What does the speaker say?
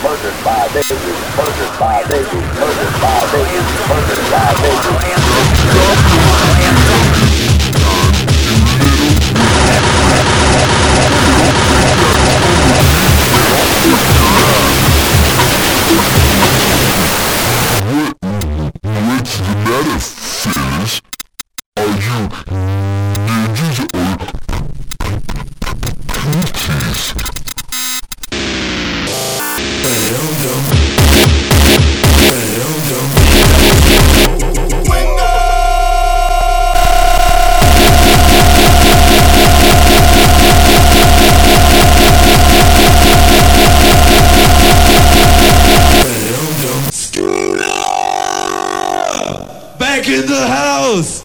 What's the matter, Fizz? Are you ninjas or cookies? Back in the house!